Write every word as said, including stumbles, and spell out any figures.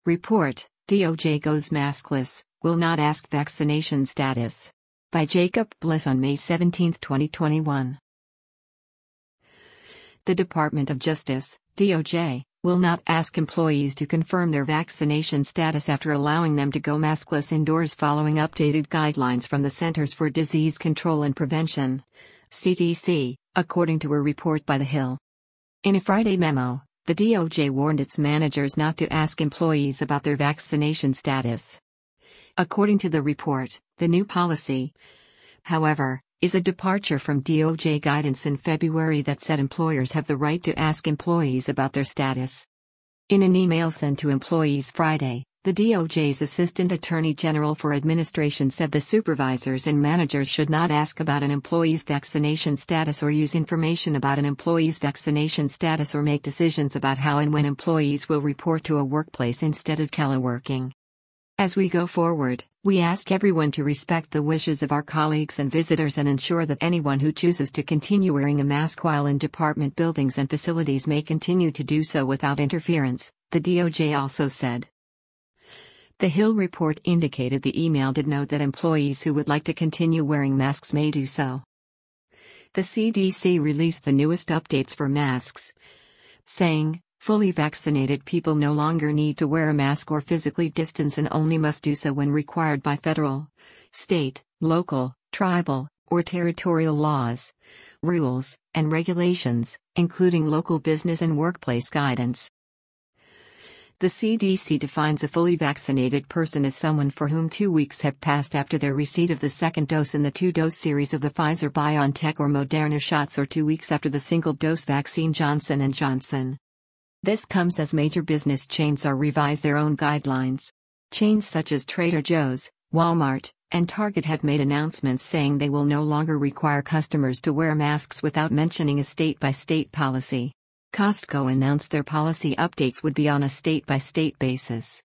Report, D O J goes maskless, will not ask vaccination status. By Jacob Bliss on May seventeenth, twenty twenty-one. The Department of Justice, D O J, will not ask employees to confirm their vaccination status after allowing them to go maskless indoors following updated guidelines from the Centers for Disease Control and Prevention, C D C, according to a report by The Hill. In a Friday memo, the D O J warned its managers not to ask employees about their vaccination status. According to the report, the new policy, however, is a departure from D O J guidance in February that said employers have the right to ask employees about their status. In an email sent to employees Friday, the D O J's Assistant Attorney General for Administration said the supervisors and managers should not ask about an employee's vaccination status or use information about an employee's vaccination status or make decisions about how and when employees will report to a workplace instead of teleworking. As we go forward, we ask everyone to respect the wishes of our colleagues and visitors and ensure that anyone who chooses to continue wearing a mask while in department buildings and facilities may continue to do so without interference, the D O J also said. The Hill report indicated the email did note that employees who would like to continue wearing masks may do so. The C D C released the newest updates for masks, saying, fully vaccinated people no longer need to wear a mask or physically distance and only must do so when required by federal, state, local, tribal, or territorial laws, rules, and regulations, including local business and workplace guidance. The C D C defines a fully vaccinated person as someone for whom two weeks have passed after their receipt of the second dose in the two-dose series of the Pfizer-BioNTech or Moderna shots or two weeks after the single-dose vaccine Johnson and Johnson. This comes as major business chains are revise their own guidelines. Chains such as Trader Joe's, Walmart, and Target have made announcements saying they will no longer require customers to wear masks without mentioning a state-by-state policy. Costco announced their policy updates would be on a state-by-state basis.